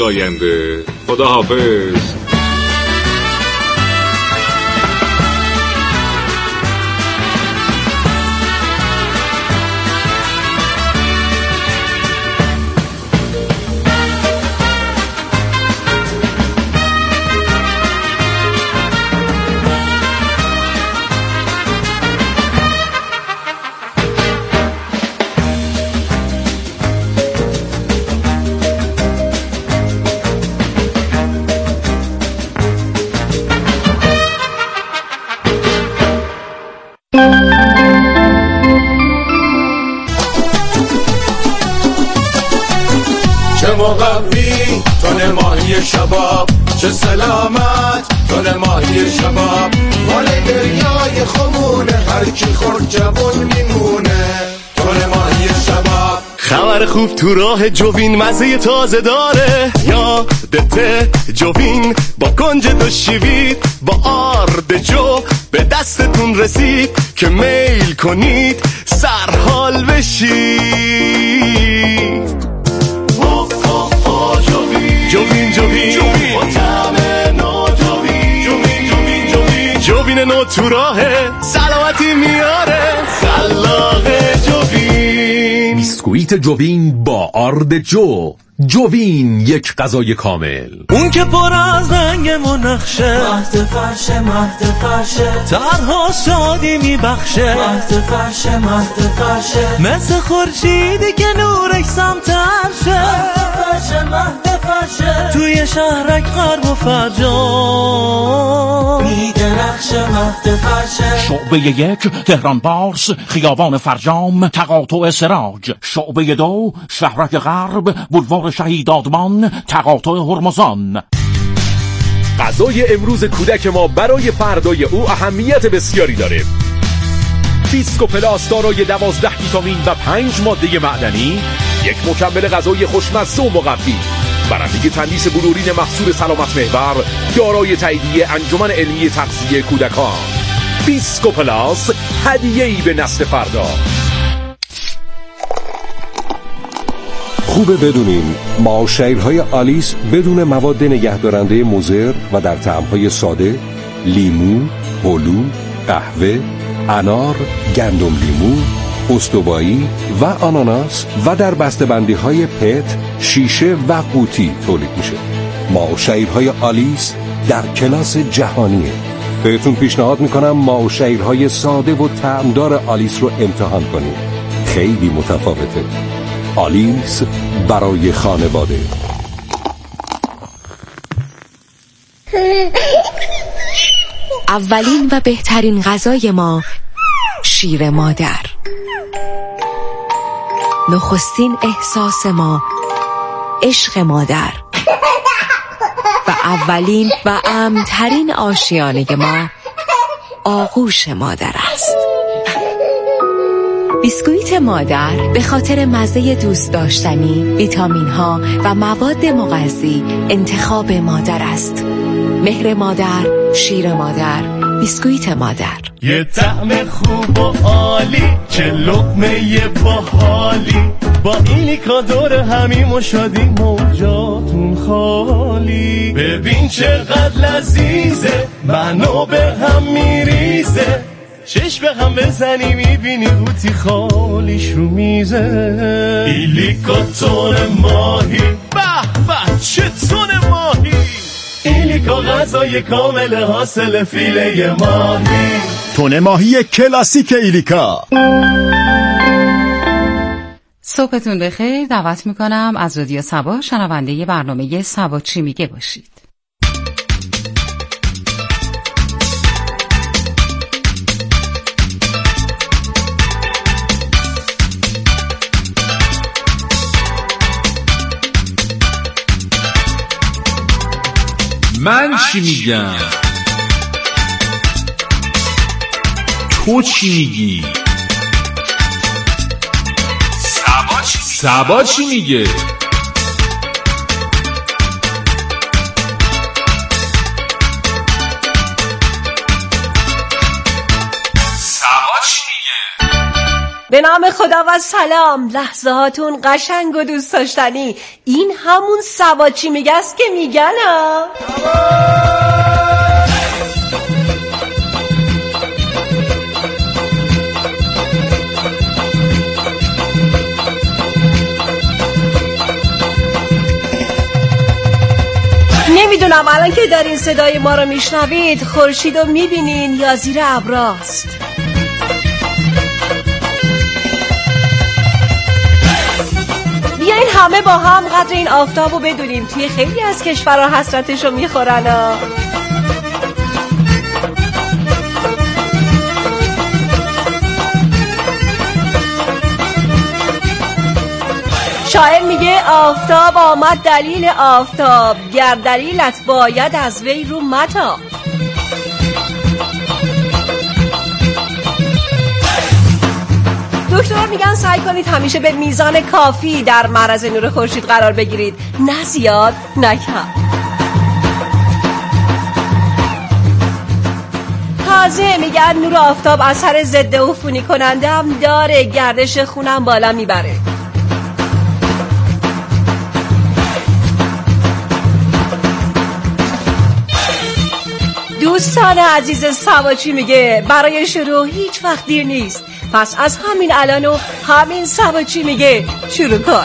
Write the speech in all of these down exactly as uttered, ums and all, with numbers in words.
آینده. خدا حافظ. مقوی تن ماهی شباب، چه سلامت تن ماهی شباب، مال دریای خمونه، هر کی خورد جوون میمونه. تن ماهی شباب، خبر خوب تو راه جوین، مزه تازه داره. یادته جوین با کنج دو شیوید، با آرد جو به دستتون رسید که میل کنید سرحال بشید. جوین جوین جوین با طعم نو، جوین جوین جوین جوین جوین نو تو راهه، سلامتی میاره خلاق جوین. بیسکویت جوین با آرد جو. جوین، یک غذای کامل. اون که پر از رنگ منخشه، مهد فرشه مهد فرشه، طرها شادی میبخشه، مهد فرشه مهد فرشه، مثل خورشیدی که نورش سمترشه، مهد فرشه مهد فرشه، توی شهرک غرب و فرجام میدرخشه، مهد فرشه. شعبه یک تهران پارس، خیابان فرجام، تقاطع سراج. شعبه دو شهرک غرب، بولوار شهید آدمان، تقاطع هرمزان. غذای امروز کودک ما برای فردای او اهمیت بسیاری داره. بیسکو پلاس دارای دوازده ویتامین و پنج ماده معدنی، یک مکمل غذایی خوشمزه و مقوی. برنده تندیس بلورین محصول سلامت محور، دارای تاییدیه انجمن علمی تغذیه کودکان. بیسکو پلاس، هدیه‌ای به نسل فردا. خوبه بدونین معاشرهای آلیس بدون مواد نگهدارنده مضر و در طعم‌های ساده، لیمو، هلو، قهوه، انار، گندم لیمو، استوایی و آناناس و در بسته‌بندی‌های پت، شیشه و قوطی تولید میشه. معاشرهای آلیس در کلاس جهانیه. بهتون پیشنهاد میکنم معاشرهای ساده و طعمدار آلیس رو امتحان کنید. خیلی متفاوته. آلیس برای خانواده. اولین و بهترین غذای ما شیر مادر. نخستین احساس ما عشق مادر و اولین و امن‌ترین آشیانه ما آغوش مادر است. بیسکویت مادر به خاطر مزه دوست داشتنی، ویتامین ها و مواد مغذی انتخاب مادر است. مهر مادر، شیر مادر، بیسکویت مادر. یه طعم خوب و عالی، چه لقمه باحالی، با ایلیکا دور همیم و شادی موجاتون خالی. ببین چقدر لذیذه، منو به هم میریزه، چشم به هم بزنی میبینی قوطی خالیش رو میزه. ایلیکا تون ماهی، به به چه تون ماهی، ایلیکا غذای کامل حاصل فیله ماهی. تون ماهی کلاسیک ایلیکا. صبحتون بخیر. دعوت میکنم از رادیو صبا شنونده برنامه صبا چی میگه باشید. من چی میگم؟ تو چی میگی؟ سبا چی میگه؟ سبا چی میگه؟ سبا چی میگه؟ به نام خدا و سلام. لحظه هاتون قشنگ و دوست داشتنی. این همون سواچی میگه است که میگن ها. نمیدونم الان که دارین صدای ما رو میشنوید خورشید رو میبینین یا زیر ابراست. بیاین همه با هم قدر این آفتاب رو بدونیم. توی خیلی از کشورها حسرتش رو میخورن ها. شاعر میگه آفتاب آمد دلیل آفتاب، گر دلیلت باید از وی رو متاب. دکترها میگن سعی کنید همیشه به میزان کافی در معرض نور خورشید قرار بگیرید، نه زیاد نه کم. تازه میگن نور آفتاب اثر ضد عفونی کننده هم داره، گردش خونم بالا میبره. دوستان عزیز سواچی میگه برای شروع هیچ وقت دیر نیست، پس از همین الان و همین سواچی میگه شروع کن.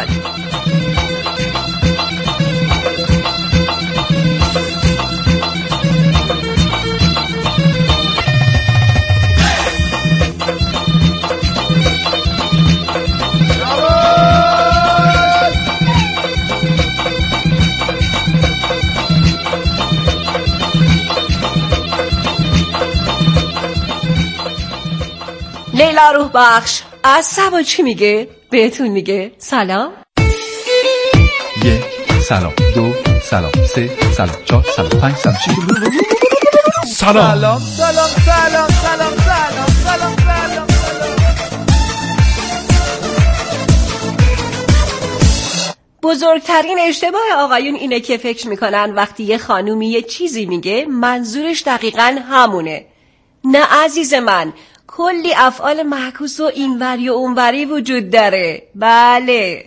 لیلا روح بخش از سواچی میگه بهتون میگه سلام. یک سلام، دو سلام، سه سلام، چهار سلام، پنج سلام، شش سلام. سلام سلام سلام سلام سلام سلام سلام. بزرگترین اشتباه آقایون اینه که فکر میکنن وقتی یه خانومی یه چیزی میگه منظورش دقیقاً همونه. نه عزیز من، کلی افعال معکوس و اینوری و اونوری وجود داره. بله.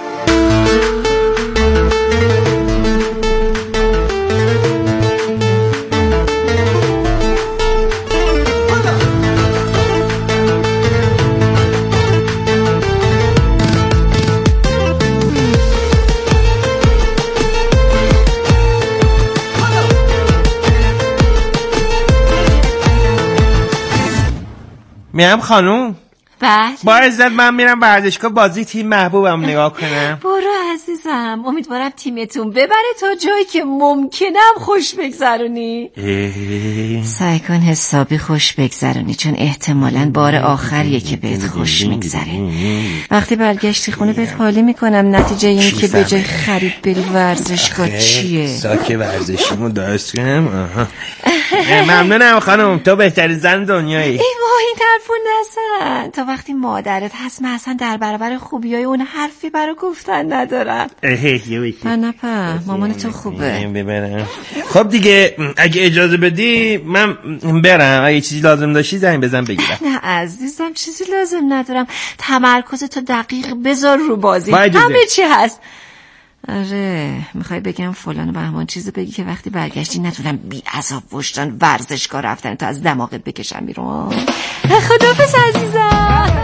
میام خانوم. بله. با عزت من میرم ورزشگاه بازی تیم محبوبم نگاه کنم. برو عزیزم، امیدوارم تیمتون ببره تا جایی که ممکنم خوش بگذرونی. سعی کن حسابی خوش بگذرونی، چون احتمالاً بار آخریه که بهت خوش میگذره. وقتی برگشتی خونه بهت حالی میکنم نتیجه اینی که به جای خرید بری ورزشگاه چیه. ساک ورزشیمو درست کنم. ممنونم خانم، تو بهترین زن دنیایی. ای وای این طرفو نزن، تا وقتی مادرت هست من اصلا در برابر خوبیای اون حرفی برای گفتن ندارم. من نپا مامان تو خوبه. ببرم. خب دیگه اگه اجازه بدی من برم، اگه چیزی لازم داشتی زنگ بزن بگیرم. نه عزیزم چیزی لازم ندارم، تمرکز تو دقیق بذار رو بازی، همه چی هست. آره میخوای بگم فلان و بهمان چیزی بگی که وقتی برگشتی نتونم بی عذاب وجدان ورزشگاه رفتن تو از دماغت بکشم بیرون. خداحافظ عزیزم.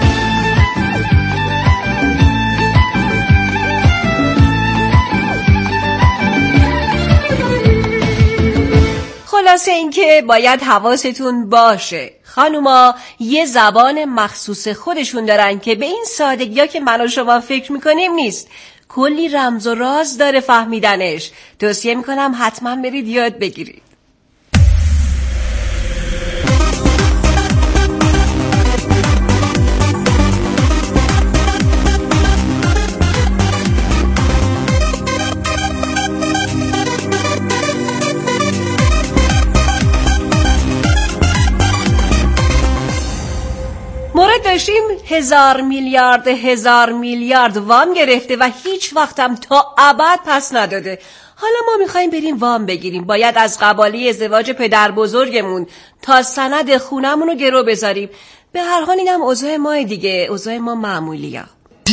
خلاصه این که باید حواستون باشه خانوما یه زبان مخصوص خودشون دارن که به این سادگی ها که من و شما فکر میکنیم نیست، کلی رمز و راز داره فهمیدنش. توصیه میکنم حتما برید یاد بگیرید. مورد داشتیم هزار میلیارد هزار میلیارد وام گرفته و هیچ وقتم تا ابد پس نداده. حالا ما میخوایم بریم وام بگیریم، باید از قباله ازدواج پدر بزرگمون تا سند خونمون رو گرو بذاریم. به هر حال اینم اوضاع ما دیگه، اوضاع ما معمولیه.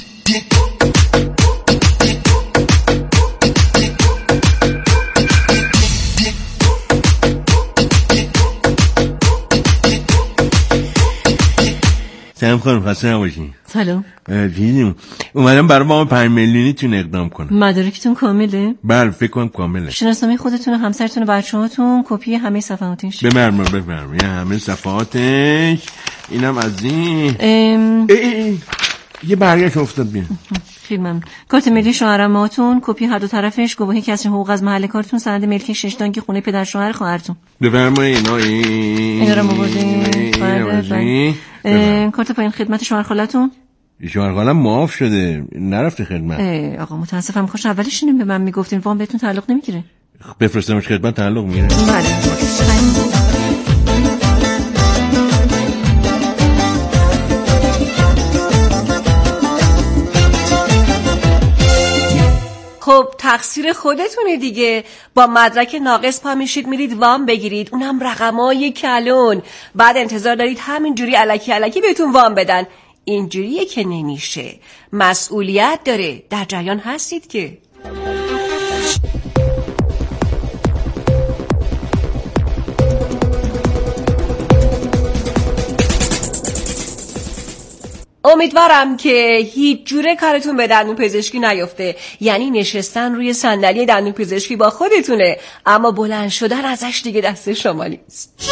سلام خانم، خسته نباشین. سلام. دیدیم اومدم برای ما پنج میلیونیتون اقدام کنم. مدارکتون کامله؟ بله فکر کنم کامله. شناسنامه خودتون و همسرتون و بچه‌هاتون، کپی همه صفحاتش. بفرمایید بفرمایید همه صفحاتش. اینم از این ام... ای ای ای. یه برگشت افتاد بین. خیلی ممنون. کارت ملی شوهرماتون، کپی هر دو طرفش، گواهی کسر حقوق از محل کارتون، سند ملکی شش دانگ خونه پدر شوهر خواهرتون. بفرمایید اینا این اینا رو آوردین. کارت پایان خدمت شوهر خالتون. شوهر خالم معاف شده، نرفته خدمت. آقا متاسفم، خوش اولش اینو به من میگفتین، وام بهتون تعلق نمیگیره. بفرستمش خدمت تعلق میگیره. بله. خب تقصیر خودتونه دیگه. با مدرک ناقص پا میشید میرید وام بگیرید، اونم رقمای کلون، بعد انتظار دارید همینجوری الکی الکی بهتون وام بدن. اینجوریه که نمیشه، مسئولیت داره. در جریان هستید که؟ امیدوارم که هیچ جوره کارتون به دندون پزشکی نیفته. یعنی نشستن روی صندلی دندون پزشکی با خودتونه، اما بلند شدن ازش دیگه دست شما نیست.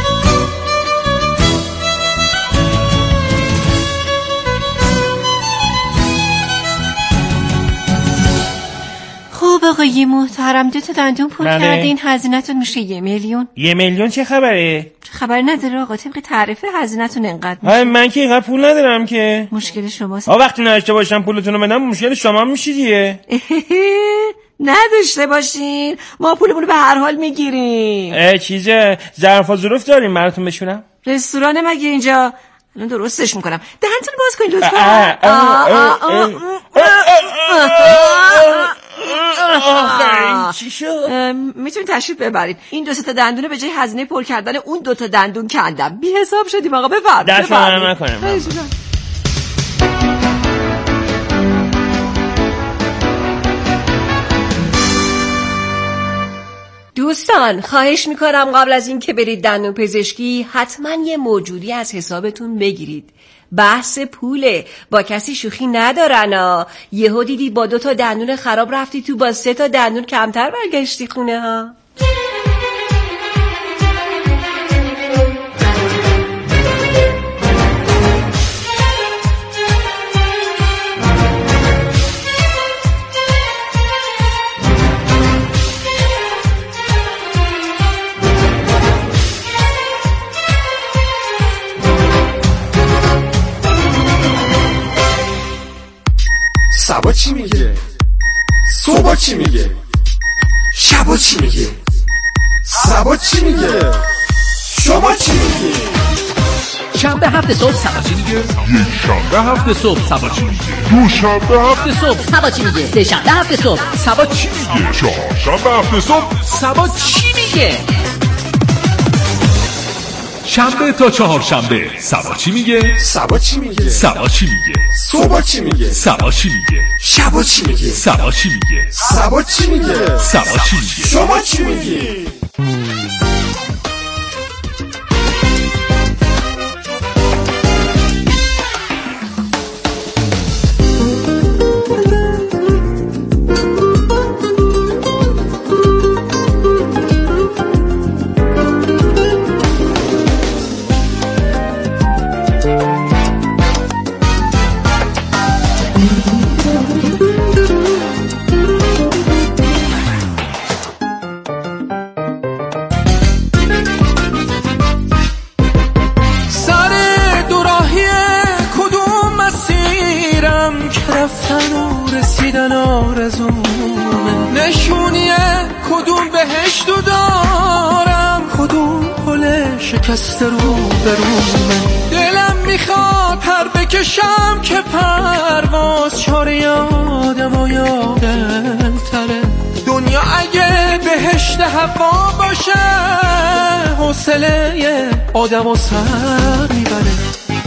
خب آقای محترم، دو تا دندون پر کردین، هزینه‌تون میشه یه میلیون. یه میلیون چه خبره؟ خبر نداره آقا، طبق تعرفه هزینه‌تون انقدر میشه. من که اینقدر پول ندارم که. مشکل شماست. آ وقتی نداشته باشم پولتون رو بدم مشکل شما میشه دیگه. نداشته باشین، ما پولمون رو به هر حال میگیریم. اه چیزه ظرف و ظروف داریم براتون بشونم؟ رستوران مگه اینجا؟ الان درستش میکنم. دهنتون باز کنید لطفا. آخه چی شد؟ میتونید تشریف ببرید. این دو تا دندونه به جای هزینه پر کردن اون دو تا دندون کندم. بی حساب شدیم آقا، بفرمایید. دست من نکنم. دوستان خواهش میکنم قبل از این که برید دندون پزشکی حتما یه موجودی از حسابتون بگیرید. بحث پوله، با کسی شوخی ندارن. یهو دیدی با دو تا دندون خراب رفتی تو، با سه تا دندون کمتر برگشتی خونه ها. سبا چی میگه؟ صبح چی میگه؟ شبا چی میگه؟ سبا چی میگه؟ شما چی میگه؟ شنبه هفت صبح سبا چی میگه؟ یک شنبه هفت صبح سبا چی میگه؟ دو شنبه هفت صبح سبا چی میگه؟ سه شنبه هفت صبح سبا چی میگه؟ چهار شنبه هفت صبح سبا چی میگه؟ شنبه تا چهار شنبه سبا چی میگه؟ سبا چی میگه؟ سبا چی میگه؟ صبح چی میگه؟ سبا چی میگه؟ شبا چی میگه؟ سبا چی میگه؟ سبا چی میگه؟ سبا چی میگه؟ شما چی میگی؟ شکست رو برومه، دلم میخواد پر بکشم که پرواز چاره یادم و یادم تره. دنیا اگه بهشت هوا باشه حوصله آدم و سر میبره.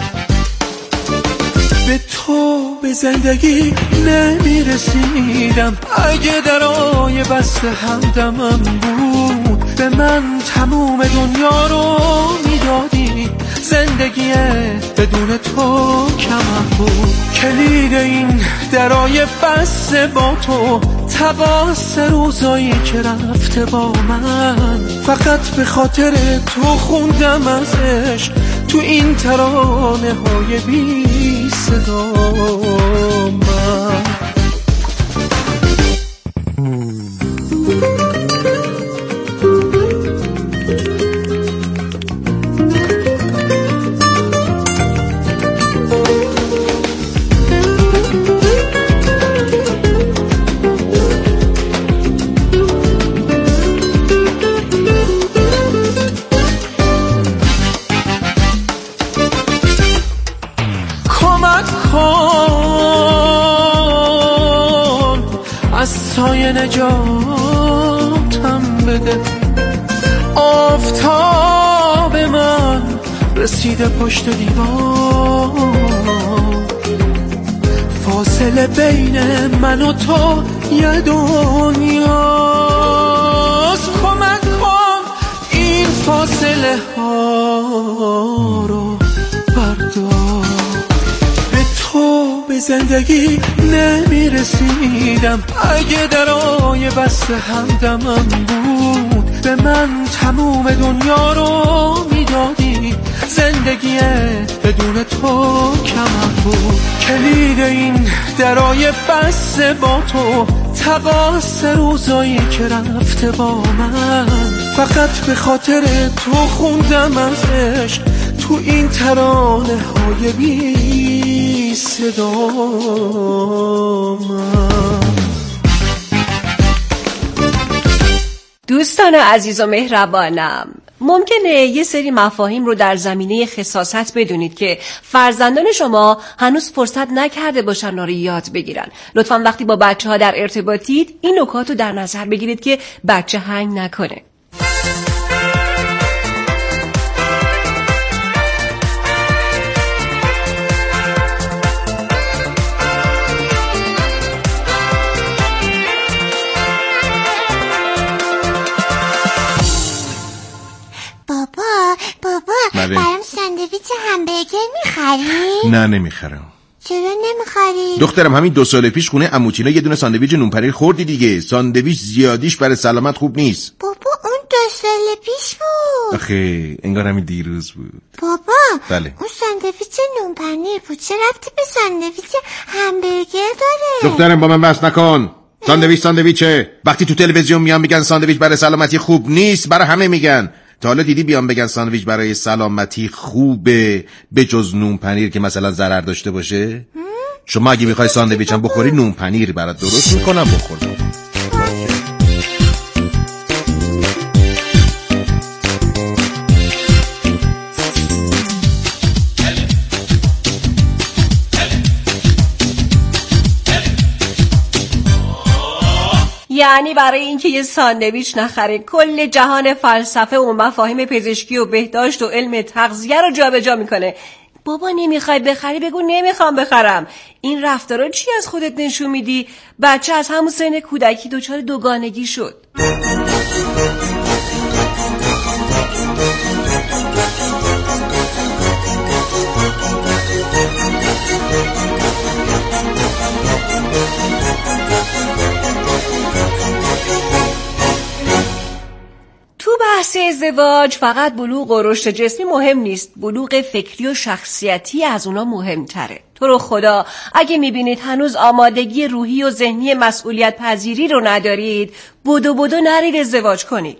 به تو به زندگی نمیرسیدم اگه درای بسته همدمم بود به من تموم دنیا رو میدادی زندگی بدون تو کمم بود کلید این درای بسته با تو تقاس روزایی که رفته با من فقط به خاطر تو خوندم ازش تو این ترانه های بی صدا من نجاتم بده آفتاب من رسیده پشت دیوار فاصله بین من و تو یه دنیاست کمک کن این فاصله ها رو بردار به تو به زندگی نمیرسیدم اگه درای بسته همدمم بود به من تموم دنیا رو میدادی زندگی بدون تو کمم بود کلید این درای بسته با تو تقاس روزایی که رفته با من فقط به خاطر تو خوندم ازش تو این ترانه های بی صدا من. دوستان عزیز و مهربانم، ممکنه یه سری مفاهیم رو در زمینه خساست بدونید که فرزندان شما هنوز فرصت نکرده باشن رو یاد بگیرن. لطفاً وقتی با بچه ها در ارتباطید این نکات رو در نظر بگیرید که بچه هنگ نکنه. برام ساندویچ همبرگر میخری؟ نه نمیخرم. چرا نمیخری؟ دخترم همین دو سال پیش خونه عموتینا یه دونه ساندویچ نون پنیر خوردی دیگه. ساندویچ زیادیش برای سلامت خوب نیست. بابا اون دو سال پیش بود. آخه انگار همین دیروز بود. بابا بله. اون ساندویچ نون پنیر بود، چه ربطی به ساندویچ همبرگر داره؟ دخترم با من بحث نکن. ساندویچ ساندویچه. وقتی تو تلویزیون میان میگن ساندویچ برای سلامتی خوب نیست، برای همه میگن. تا حالا دیدی بیان بگن ساندویچ برای سلامتی خوبه به جز نون پنیر که مثلا ضرر داشته باشه؟ شما اگه میخوای ساندویچ هم بخوری نون پنیر برات درست میکنم بخور. یعنی برای اینکه یه ساندویچ نخره کل جهان فلسفه و مفاهیم پزشکی و بهداشت و علم تغذیه رو جابجا میکنه. بابا نمیخوای بخری بگو نمیخوام بخرم. این رفتارا چی از خودت نشون میدی؟ بچه از همون سن کودکی دچار دوگانگی شد. بحث ازدواج فقط بلوغ و رشد جسمی مهم نیست، بلوغ فکری و شخصیتی از اونا مهمتره. تو رو خدا اگه میبینید هنوز آمادگی روحی و ذهنی مسئولیت پذیری رو ندارید، بدو بدو نرید ازدواج کنید.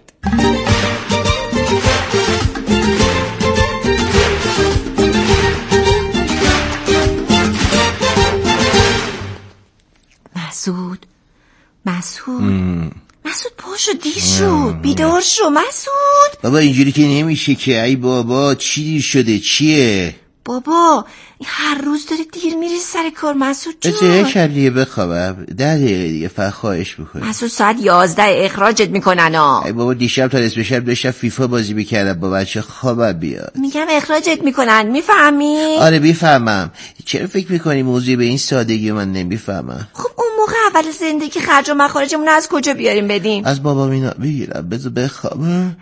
مسعود مسعود مسعود پاشو، دیر شد، بیدار شو مسعود. بابا اینجوری که نمیشه که. ای بابا چی دیر شده؟ چیه؟ بابا هر روز داری دیر میری سر کار مسعود جان. بچه یک دیگه بخوابم، ده دقیقه دیگه فقط خواهش میکنم. مسعود ساعت یازده اخراجت میکنن ها. ای بابا دیشب تا نصف شب داشتم فیفا بازی میکردم با بچه، خوابم بیاد. میگم اخراجت میکنن، میفهمی؟ آره میفهمم. چرا فکر میکنی موضوع به این سادگی من نمیفهمم؟ خب اون موقع اول زندگی خرج و مخارجمون از کجا بیاریم بدیم؟ از بابا مینا بگیرم، بذار بخوابم.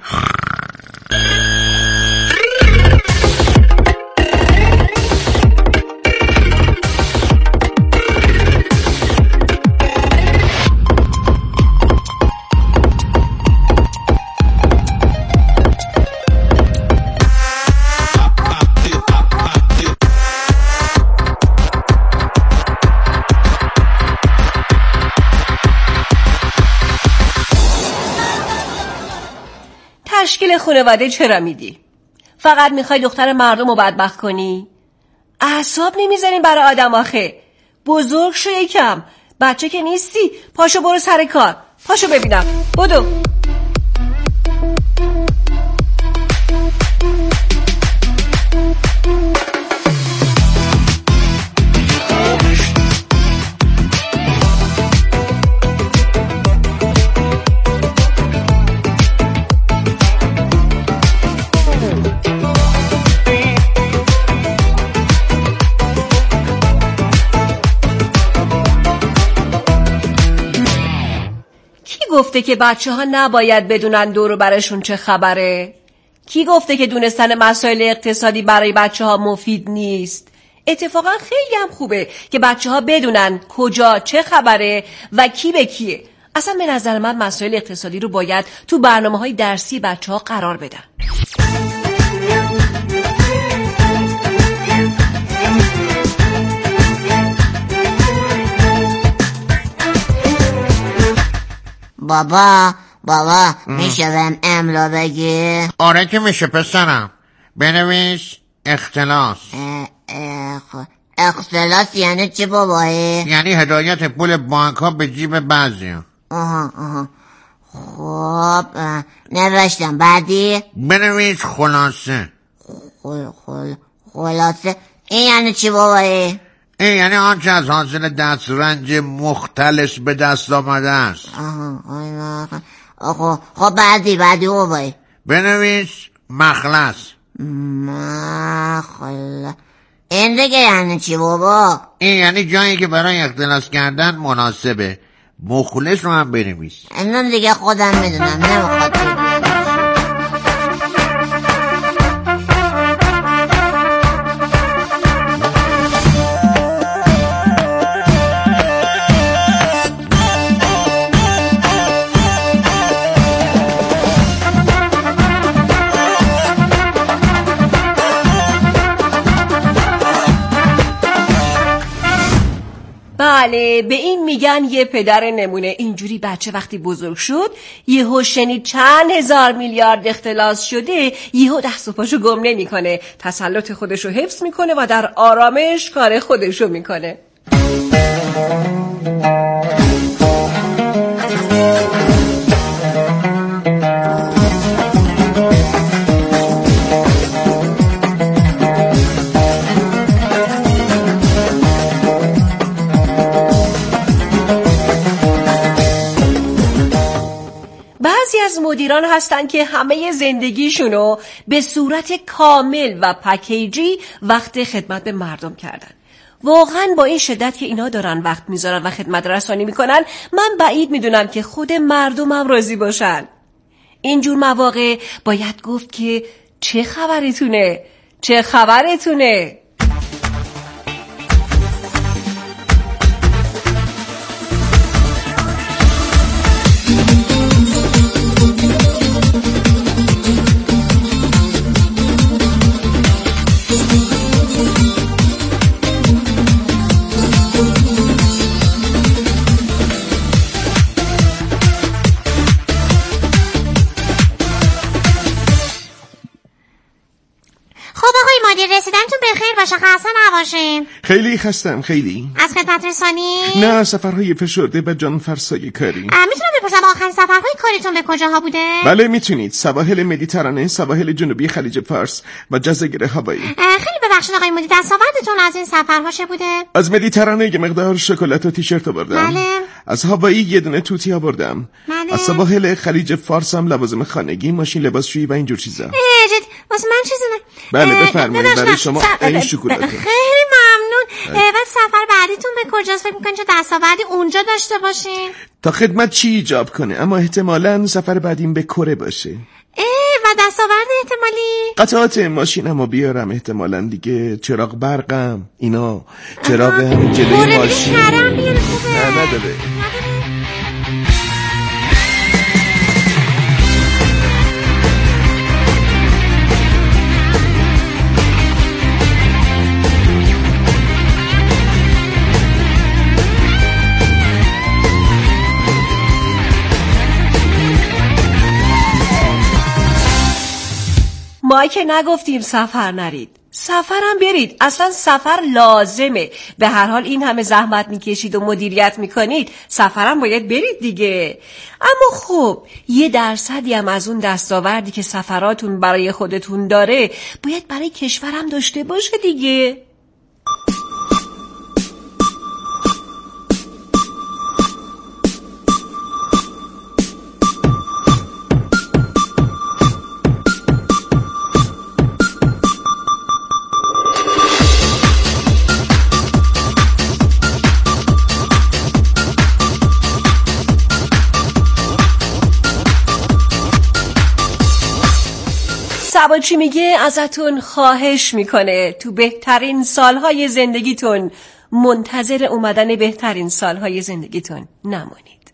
تشکیل خانواده چرا میدی؟ فقط میخوای دختر مردم رو بدبخت کنی؟ اعصاب نمیزنی برای آدم آخه. بزرگ شو یکم، بچه که نیستی. پاشو برو سر کار، پاشو ببینم، بدو. گفته که بچه ها نباید بدونن دور و برشون چه خبره؟ کی گفته که دونستن مسائل اقتصادی برای بچه ها مفید نیست؟ اتفاقا خیلی هم خوبه که بچه ها بدونن کجا چه خبره و کی به کیه. اصلا به نظر من مسائل اقتصادی رو باید تو برنامه های درسی بچه ها قرار بدن. بابا بابا میشه بهم املا بگی؟ آره که میشه پسرم. بنویس اختلاس. اخ... اختلاس یعنی چی بابایی؟ یعنی هدایت پول بانک ها به جیب بعضی. آها آها خب نوشتم. بعدی بنویس خلاصه. خل خل خلاصه این یعنی چی بابایی؟ این یعنی آنچه از حاصل دسترنج مختلس به دست آمده است. آها خب بعدی بعدی بابایی بنویس مخلص. مخلص این دیگه یعنی چی بابا؟ این یعنی جایی که برای اختلاس کردن مناسبه. مخلص رو هم بنویس. اینم دیگه خودم میدونم، نمیخواد بگم. بله، به این میگن یه پدر نمونه. اینجوری بچه وقتی بزرگ شد یهو شنید چند هزار میلیارد اختلاس شده، یهو دست و پاشو گم نمیکنه، تسلط خودشو حفظ میکنه و در آرامش کار خودشو میکنه. بعضی از مدیران هستن که همه زندگیشونو به صورت کامل و پکیجی وقت خدمت به مردم کردن. واقعا با این شدت که اینا دارن وقت میذارن و خدمت رسانی میکنن، من بعید میدونم که خود مردم هم راضی باشن. اینجور مواقع باید گفت که چه خبرتونه؟ چه خبرتونه؟ خب آقای مدیر، رسیدنتون بخیر باشه، خسته نباشین. خیلی خستم. خیلی از خدمت رسانی؟ نه، سفرهای فشرده و جان فرسای کاری. میتونم بپرسم آخرین سفرهای کاریتون به کجاها بوده؟ بله میتونید. سواحل مدیترانه، سواحل جنوبی خلیج فارس و جزایر هوایی. خیلی ببخشید آقای مدیر، دستاوردتون از این سفرها چه بوده؟ از مدیترانه یه مقدار شکلات و تیشرت آوردم. بله. از هوایی یه دونه توتی آوردم. بله. از سواحل خلیج فارس هم لوازم خانگی، ماشین لباسشویی و اینجور چیزا. جد واسه من چیزی نه. بله بفرمایید، برای شما این شکلاته. خیلی ممنون. بعد سفر بعدیتون به کجاست؟ فکر می‌کنین چه دستاوردی اونجا داشته باشین؟ تا خدمت چی ایجاب کنه، اما احتمالاً سفر بعدیم به کره باشه. و دستاورد احتمالی قطعات ماشینمو بیارم، احتمالاً دیگه چراغ برقم، اینا چراغ همین جلوی ماشین کرم بیاره خوبه. نه نداره. ما که نگفتیم سفر نرید، سفرم برید، اصلا سفر لازمه. به هر حال این همه زحمت میکشید و مدیریت میکنید، سفرم باید برید دیگه. اما خب یه درصدی هم از اون دستاوردی که سفراتون برای خودتون داره باید برای کشورم داشته باشه دیگه. سبا چی میگه ازتون خواهش میکنه تو بهترین سالهای زندگیتون منتظر اومدن بهترین سالهای زندگیتون نمونید.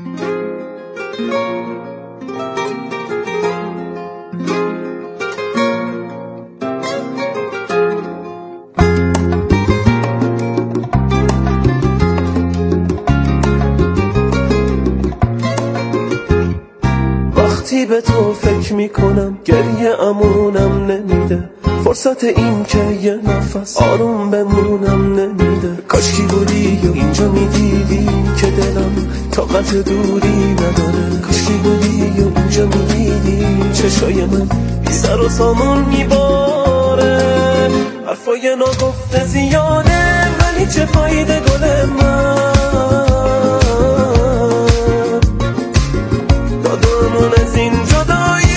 وقتی به تو فکر میکنم گریه امونم نمیده، فرصت این که یه نفس آروم بمونم نمیده. کاشکی بودی یا اینجا میدیدی که دلم طاقت دوری نداره، کاشکی بودی یا اینجا میدیدی چشای من بی سر و سامون میباره. حرفای ناگفته زیاده ولی چه فایده گل من، دادمون از این جدایی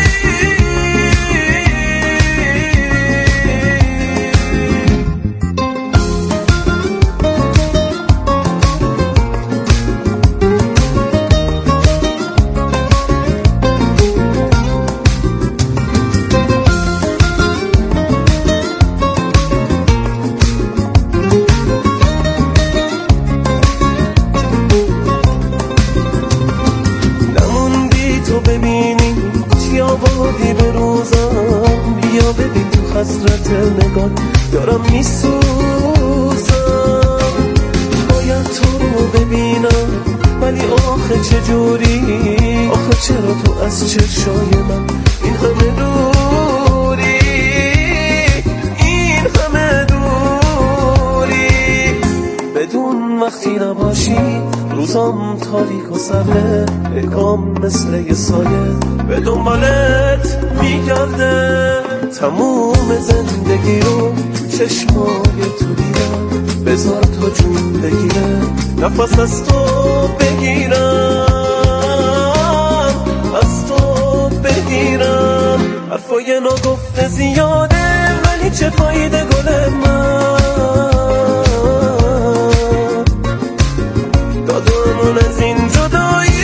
حسرت نگاه دارم میسوزم، باید تو رو ببینم ولی آخه چجوری، آخه چرا تو از چشای من این همه دوری، این همه دوری. بدون وقتی نباشی روزام تاریک و سرده، اکام مثل یه سایه به دنبالت میگرده. تموم زندگی رو تو چشمای تو دیدم، بذار تا جون بگیره نفس از تو بگیرم، از تو بگیرم. حرفای ناگفته زیاده ولی چه فایده گل من، دادمون از این جدایی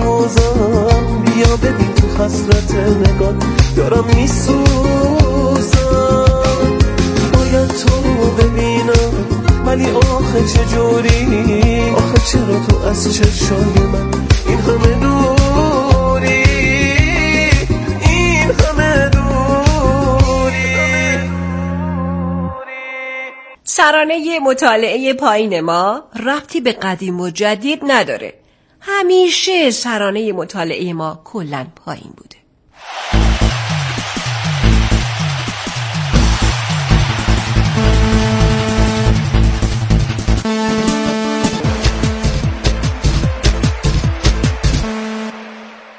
حسرت نگاه دارم میسوزم، از چشای من این همه دوری، این همه دوری. سرانه مطالعه پایین ما ربطی به قدیم و جدید نداره. همیشه سرانه مطالعه ما کلاً پایین بوده.